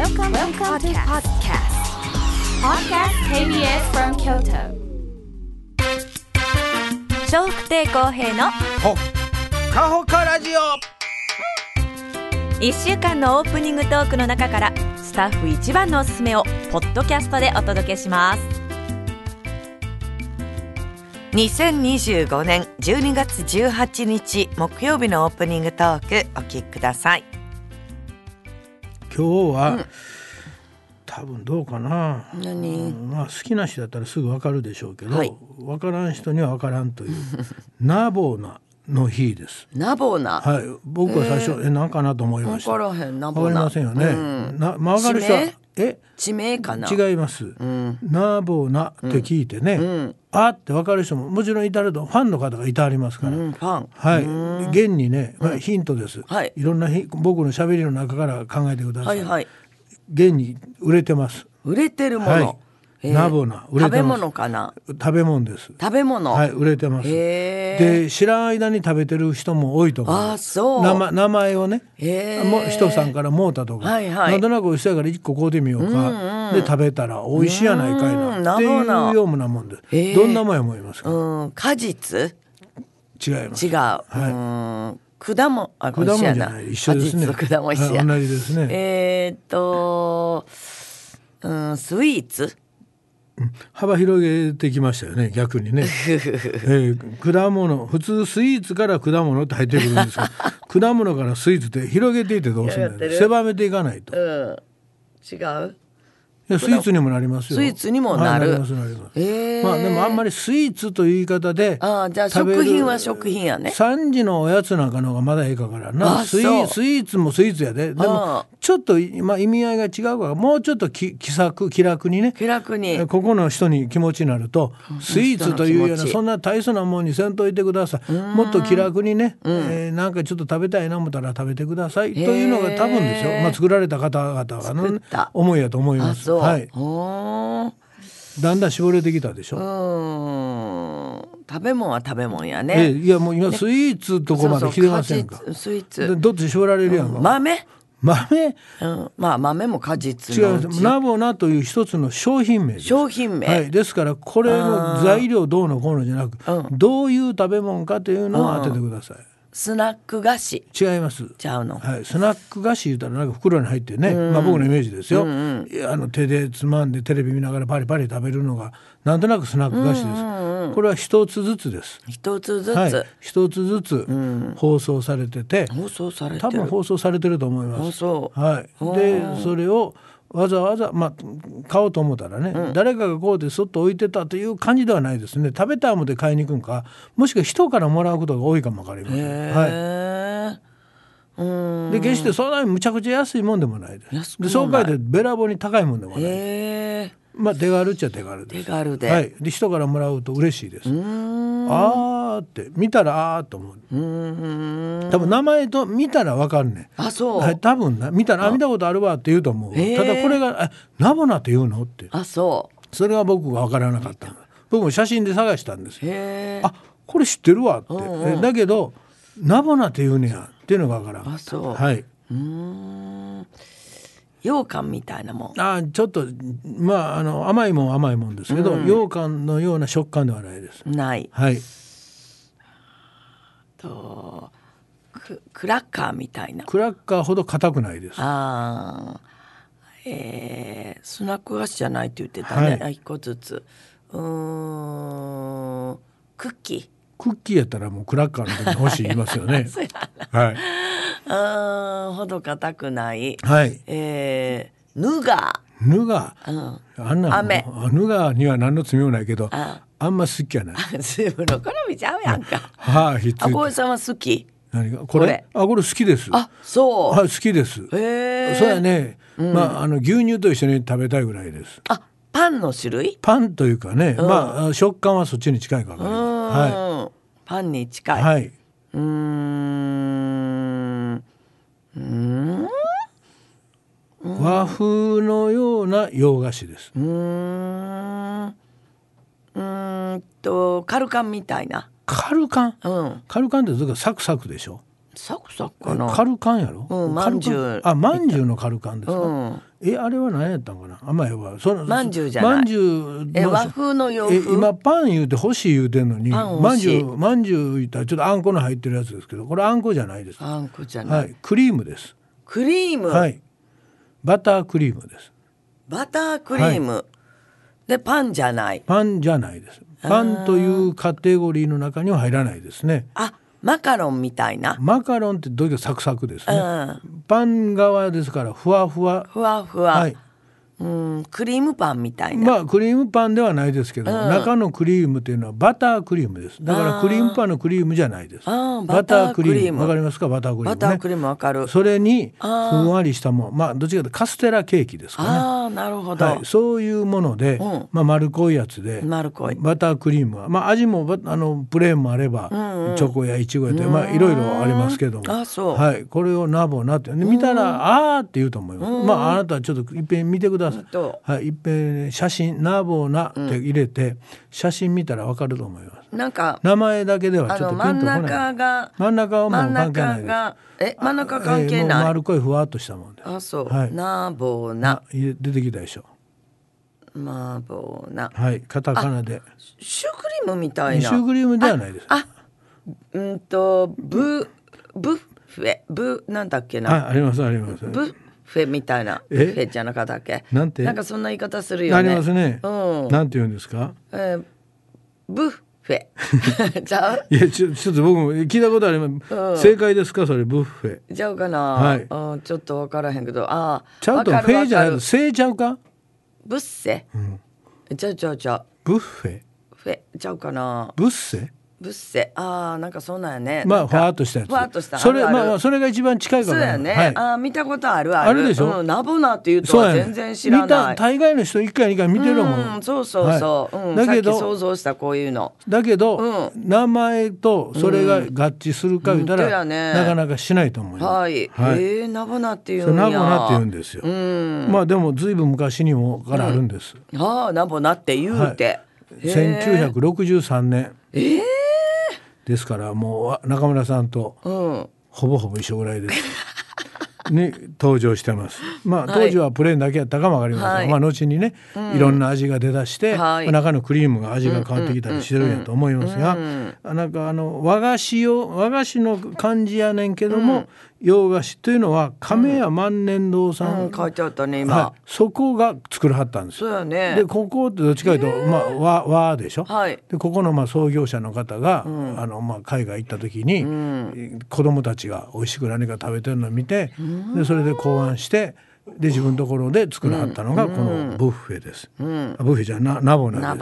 Welcome to podcast. Podcast KBS from Kyoto. 笑福亭公平のほかほかラジオ。 1週間のオープニングトークの中からスタッフ一番のおすすめをポッドキャストでお届けします。2025年12月18日木曜日のオープニングトークお聞きください。 今日は、多分どうかな。 何、 まあ好きな人だったらすぐ分かるでしょうけど、 はい、 分からん人には分からんというナボーナの日です。 ナボーナ、 はい、僕は最初、何かなと思いました。 分からへん。ナボー分かナりませんよね、分かる人は地名かな。 違います、ナボーナって聞いてね、あって分かる人ももちろんいたるとファンの方がいてありますから、 ファン、 はい、現にね、ヒントです、 はい、 いろんな僕の喋りの中から考えてください。 はいはい、 現に売れてます。 売れてるもの、 はい、ナボナ売れてます。 食べ物かな。 食べ物です。 食べ物、 はい、売れてます。で知らん間に食べてる人も多いと思う。 あ、そう。 名前をね、人さんからもうたとか、 はいはい、 なんとなく美味しそうやから1個買うてみようか、で食べたら美味しいやないかいなっていうようなもんです。どんなもんや思いますか。果実違います。 違う、はい、果物じゃない、一緒ですね。 果物一緒や、 同じですね。 スイーツ、 幅広げてきましたよね、逆にね。果物、普通スイーツから果物って入ってくるんですけど果物からスイーツって広げていってどうするんだよ。狭めていかないと、 違う。 いやスイーツにもなりますよ。 スイーツにもなる、 なります。まあでもあんまりスイーツという言い方で、 じゃあ食品は食品やね。 3時のおやつなんかの方がまだええかからな。スイーツもスイーツやで。でもちょっと、意味合いが違うから、もうちょっと気楽にね、ここの人に気持ちになると、スイーツというようなそんな大層なもんにせんといてください。もっと気楽にね、なんかちょっと食べたいな思ったら食べてくださいというのが多分ですよ、作られた方々がの思いやと思います。はい、だんだん絞れてきたでしょ。 食べ物は食べ物やね。 いやもう今スイーツとこまで来てませんか。 スイーツどっち絞られるやんか。豆、 まあ豆も果実のうち。違います。ナボナという一つの商品名です。 商品名、はい、 ですからこれの材料どうのこうのじゃなく、どういう食べ物かというのを当ててください。 スナック菓子。 違います。 ちゃうの。 はい、スナック菓子言うたらなんか袋に入ってね、僕のイメージですよ、手でつまんでテレビ見ながらパリパリ食べるのがなんとなくスナック菓子です。これは一つずつです。 一つずつ、 はい、一つずつ放送されてて、多分放送されてると思います。はい、でそれをわざわざ、買おうと思ったらね、誰かがこうでそっと置いてたという感じではないですね。食べたいもので買いに行くんか、もしくは人からもらうことが多いかもわかりません。はい、で決してそんなにむちゃくちゃ安いもんでもないです。でそう書いてべらぼうに高いもんでもない。手軽っちゃ手軽です。 手軽で、 はい、で人からもらうと嬉しいです。あーって見たらあーと思う。多分名前と見たら分かるね。 あ、そう、 はい、多分見たら見たことあるわって言うと思う。ただこれがナボナって言うのって。それが僕が分からなかった。僕も写真で探したんですよ。あ、これ知ってるわって、だけどナボナって言うねやっていうのが分からん。はい、 羊羹みたいなもん。 ちょっと甘いもん甘いもんですけど、羊羹のような食感ではないです。 ない。 はい。 クラッカーみたいな。 クラッカーほど硬くないです。 スナック菓子じゃないって言ってたね。一個ずつ。クッキーやったらもうクラッカーの時に欲しい言いますよね。 はい。ほど硬くない。 はい。 ヌガー、あんなヌガーには何の罪もないけど、あんま好きやない。 自分の好みちゃうやんか。 あこれさんは好き？ 何がこれ？これ好きです。 あ、そう。 はい、好きです。そうやね。牛乳と一緒に食べたいぐらいです。 パンの種類？パンというかね、食感はそっちに近いかな。はい。 パンに近い。 はい。和風のような洋菓子です。 カルカンみたいな。 カルカンってサクサクでしょ。 サクサクかな。 カルカンやろ、 まんじゅう。 まんじゅうのカルカンですか、あれは何やったんかな。まんじゅうじゃない。 まんじゅう和風の洋風。 今パン言うて欲しい言うてんのに、まんじゅう言ったらちょっとあんこの入ってるやつですけど、これあんこじゃないです。 あんこじゃない、 クリームです。 クリーム、 バタークリームです。 バタークリーム、でパンじゃない。 パンじゃないです。パンというカテゴリーの中には入らないですね。 マカロンみたいな。 マカロンってどういうかサクサクですね、パン側ですからふわふわ、 クリームパンみたいな。 クリームパンではないですけど、中のクリームというのはバタークリームです。だからクリームパンのクリームじゃないです。バタークリームわかりますか。バタークリームね。 バタークリームわかる。 それにふんわりしたもの、どっちかというとカステラケーキですかね。 なるほど、 そういうもので、丸っこいやつでバタークリームは、味もプレーンもあれば、チョコやイチゴやといろいろありますけども、これをナボナって見たらって言うと思います。あなたちょっといっぺん見てください。いっぺん写真ナボナって入れて、写真見たらわかると思います。 なんか名前だけではちょっとピンとこない。真ん中はもう関係ないです。 真ん中関係ない。 丸っこいふわっとしたもんで。 ナボナ出てきたでしょ。 ナボナ、 カタカナでシュークリームみたいな。 シュークリームではないです。 ブッフェなんだっけな。 ありますあります。 ブッフェみたいな。フェじゃなかったっけ。なんかそんな言い方するよね。 ありますね。なんて言うんですか。 ブッフェじゃあいやちょっと僕も聞いたことあります、正解ですかそれ。ブッフェちゃうかな、ちょっと分からへんけど、 ちゃうとフェじゃないとせいちゃうか。 ブッセ、ちゃうブッフェちゃうかな。 ブッセなんかそんなんやね。 ふわっとしたやつ。 ふわっとしたそれそれが一番近いかも。 そうやね。見たことあるでしょ。 ナボナっていうとは全然知らない。 大概の人1回2回見てるもん。 そうだけどさっき想像したこういうのだけど、名前とそれが合致するか言ったら、なかなかしないと思います。 ナボナっていうんや。 ナボナって言うんですよ。でもずいぶん昔にもからあるんです。 ナボナって言うて、 1963年ですから、もう中村さんとほぼほぼ一緒ぐらいですに登場してます。当時はプレーンだけやったかもわかりませんが、後にね、いろんな味が出だして、中のクリームが味が変わってきたりしてるんやと思いますが、なんか和菓子の感じやねんけども、洋菓子というのは亀屋万年堂さん、 書いてあったね今、 そこが作らはったんです。 そうやね。 でここってどっちかというと和でしょ、でここの創業者の方が、海外行った時に、子供たちが美味しく何か食べてるのを見て、でそれで考案して、で自分のところで作らはったのがこのブッフェです。ブッフェじゃナボナです。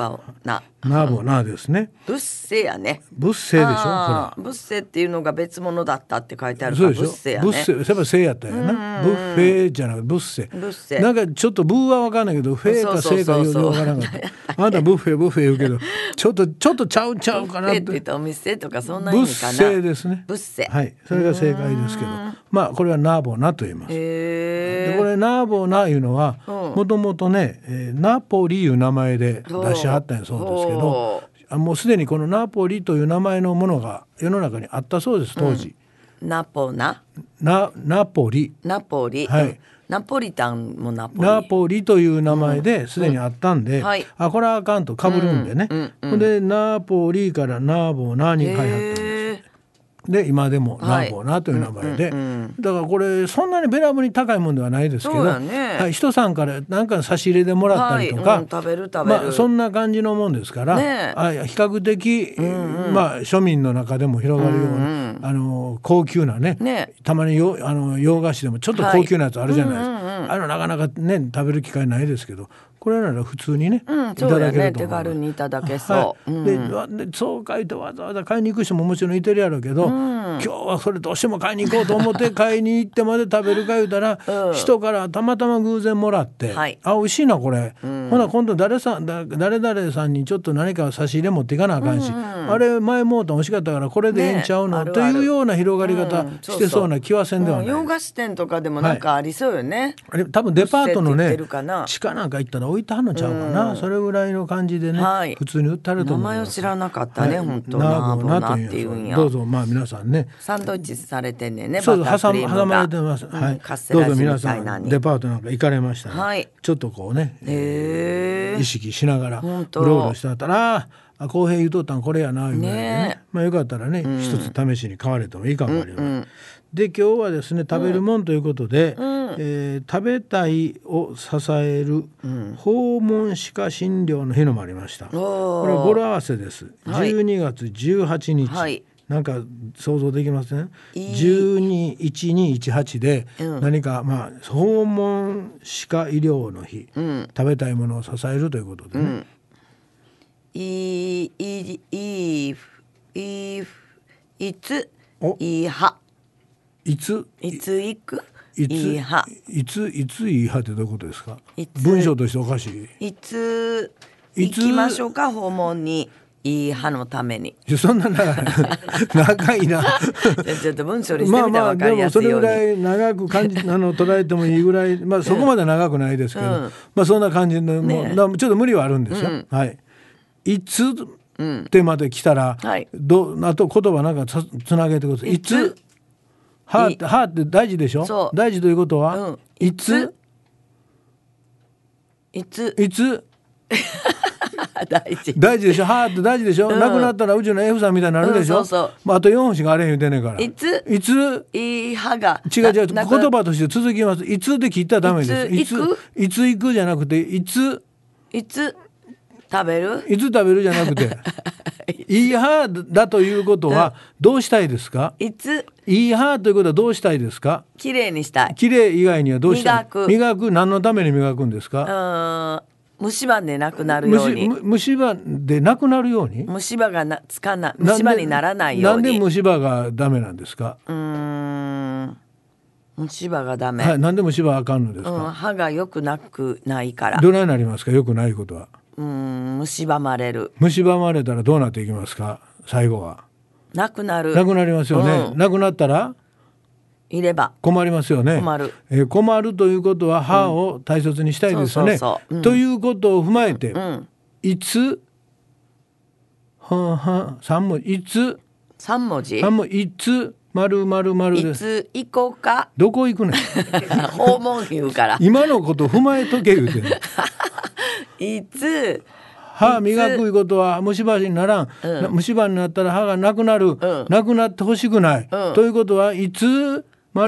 ナボナですね。 ブッセやね。 ブッセでしょ。ほらブッセっていうのが別物だったって書いてあるから、ブッセやね。 ブッセ、やっぱセやったよな。ブッフェじゃなくてブッセ。なんかちょっとブーは分かんないけど、フェかセかよく分からなかった。あんたブッフェ言うけど、ちょっとちゃうかなって。 ブッフェって言ったお店とかそんな意味かな。 ブッセですね。 ブッセ。 それが正解ですけど、これはナボナと言います。でこれナボナいうのはもともとね、ナポリいう名前で出しはったんやそうですけど、もうすでにこのナポリという名前のものが世の中にあったそうです当時。 ナポリ、 ナポリ、 ナポリタンもナポリという名前ですでにあったんで、これはあかんとかぶるんでね、でナポリからナボナに変えはったんです。で今でもナボナという名前で、だからこれそんなにべらぼうに高いもんではないですけど、人さんから何か差し入れでもらったりとか、 食べるそんな感じのもんですから、比較的、庶民の中でも広がるような、高級なね、たまに洋菓子でもちょっと高級なやつあるじゃないですか、なかなかね食べる機会ないですけど、これなら普通にね、いただけると思う。 手軽にいただけそう。 でそう書いてわざわざ買いに行く人ももちろんいてるやろうけど、今日はそれどうしても買いに行こうと思って買いに行ってまで食べるか言うたら、人からたまたま偶然もらって、美味しいなこれ、ほな今度誰々さんにちょっと何か差し入れ持っていかなあかんし、あれ前もうた美味しかったからこれでええんちゃうの、というような広がり方してそうな気はせんではない。 洋菓子店とかでもなんかありそうよね。 あれ多分デパートのね地下なんか行ったら置いてはんのちゃうかな、それぐらいの感じでね、普通に売ってあると思います。 名前を知らなかったね、本当ナボナっていうんや。 どうぞ皆皆さんねサンドイッチされてんねんね。 そうバタークリームが挟まれてます、はい、 カステラどうぞ皆味みたいなさんデパートなんか行かれましたら、 はい、 ちょっとこうね、意識しながらうろうろしてあったら公平言うとったんこれやないうぐらいでね、よかったらね、一つ試しに買われてもいいかもわかりません。で今日はですね食べるもんということで、食べたいを支える訪問歯科診療の日のもありました。これは語呂合わせです、12月18日、はい、なんか想像できますね。121218で何か、訪問歯科医療の日、食べたいものを支えるということでね、 いつ行くいいはいついいはってどういうことですか。文章としておかしい。 いつ行きましょうか訪問にいいはのために。 そんな長いなちょっと文章にしてみたら分かりやすいように、 でもそれぐらい長く捉えてもいいぐらい、そこまで長くないですけど、そんな感じの、もうちょっと無理はあるんですよ、はい。いつってまで来たら、あと言葉なんかつなげてください。いつはって大事でしょ。大事ということは、いつ大事でしょ。はって大事でしょ、なくなったらうちの F さんみたいになるでしょ、あと4本しかあれへん言うてんねんから。いついいはが違う言葉として続きます。いつで切ったらダメです。いつ行くじゃなくていつ食べるじゃなくていいはだということはどうしたいですか。いいはということはどうしたいですか。 きれいにしたい。 きれい以外にはどうしたい。磨く何のために磨くんですか。 虫歯でなくなるように。 虫歯でなくなるように。 虫歯が虫歯にならないように。 なんで虫歯がダメなんですか。 虫歯がダメ、 はい、なんで虫歯あかんのですか。 歯が良くないから。 どないなりますか。良くないことは。 蝕まれる。 蝕まれたらどうなっていきますか。最後はなくなりますよね、なくなったらいれば困りますよね。困るということは歯を大切にしたいですよね、ということを踏まえて、いつ3文字いつ 3文字いつ丸です。 いつ行こうか。 どこ行くねん訪問言うから今のこと踏まえとけ言うてんいつ歯磨くいうことは虫歯にならん、虫歯になったら歯がなくなる、なくなってほしくない、ということはいつ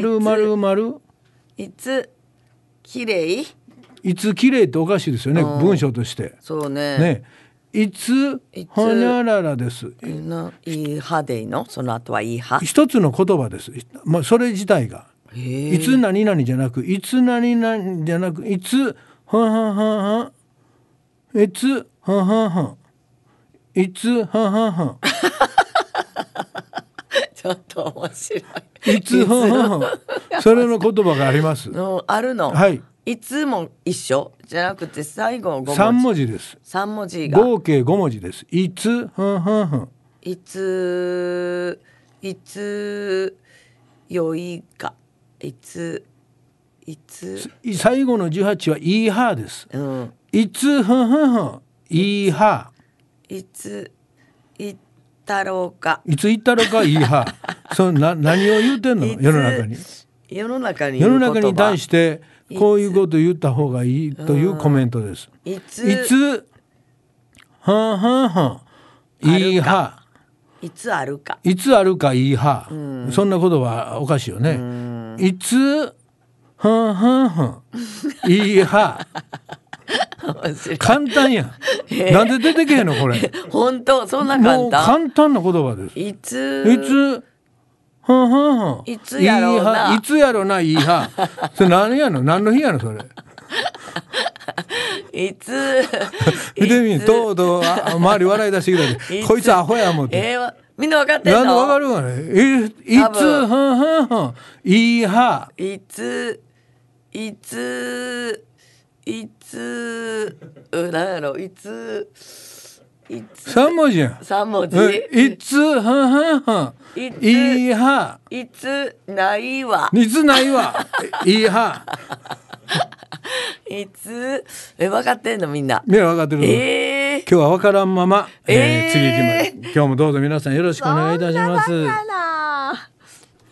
いつきれい。 いつきれいっておかしいですよね、文章として。 そうね。 いつほにゃららです。 いい歯でいいの。その後はいい歯。 一つの言葉です。それ自体がいつ何々じゃなく、いつ何々じゃなく、いついついつちょっと面白い。いつそれの言葉があります。 あるの。 はい。 いつも一緒じゃなくて最後5文字。 3文字です。 3文字が合計5文字です。いついつよいか。いつ最後の18はいいはです。いついいは。 いつ行ったろうか。 いつ行ったろうかいいは何を言うてんの。世の中に対してこういうこと言った方がいいというコメントです。いついいは。 いつあるかいいは、そんなことはおかしいよね。いついいは簡単やん、なんで出てけへんのこれ本当そんな簡単。 もう簡単な言葉です。いつやろうな。いつやろうないいはそれ何やの。何の日やのそれいつ見てみとうとう周り笑い出してきたでこいつアホや思って、 みんな分かってんの。 なんで分かるわね。いついいはいつなんやろ。いつ 3文字やん。 3文字。 いついいはいつないわいつないわいいはいつ分かってんのみんな。 分かってるの。今日は分からんまま、次行きます。今日もどうぞ皆さんよろしくお願いいたします。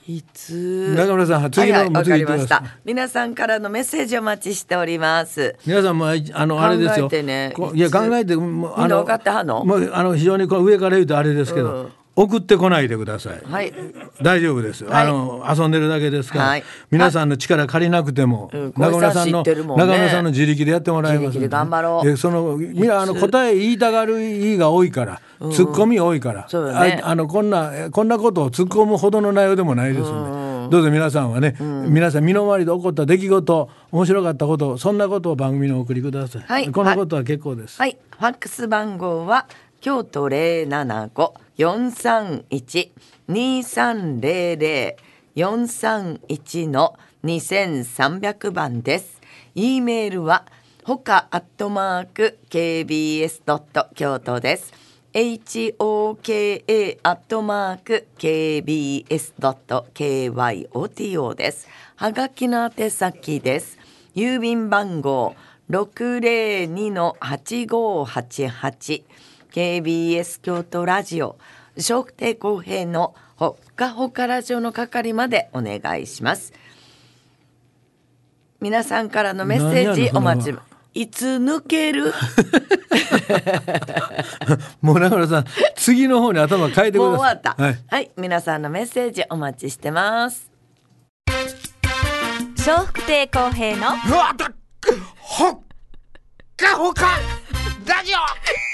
いつ中村さん次のわかりました。皆さんからのメッセージお待ちしております。 皆さんもあれですよ。 考えてね。 いや考えてみんな分かってはんの？ もう非常に上から言うとあれですけど、送ってこないでください。 はい。 大丈夫です。遊んでるだけですから。皆さんの力借りなくても、中村さんの自力でやってもらいます。 自力で頑張ろう。 みんな答え言いたがる言いが多いから、ツッコミ多いから、こんなことを突っ込むほどの内容でもないですので、どうぞ皆さんはね、皆さん身の回りで起こった出来事、面白かったこと、そんなことを番組にお送りください。はい。このことは結構です。 はい。ファックス番号は京都075-431-2300-431の2300番です。E メールはほか@kbs. 京都です。hoka@kbs.kyoto です。はがきの宛先です。郵便番号602-8588 KBS 京都ラジオ笑福亭公平のほっかほかラジオの係までお願いします。皆さんからのメッセージお待ち。いつ抜けるもう中村さん次の方に頭変えてください。もう終わった。はい、皆さんのメッセージお待ちしてます。 笑福亭公平のほっかほかラジオ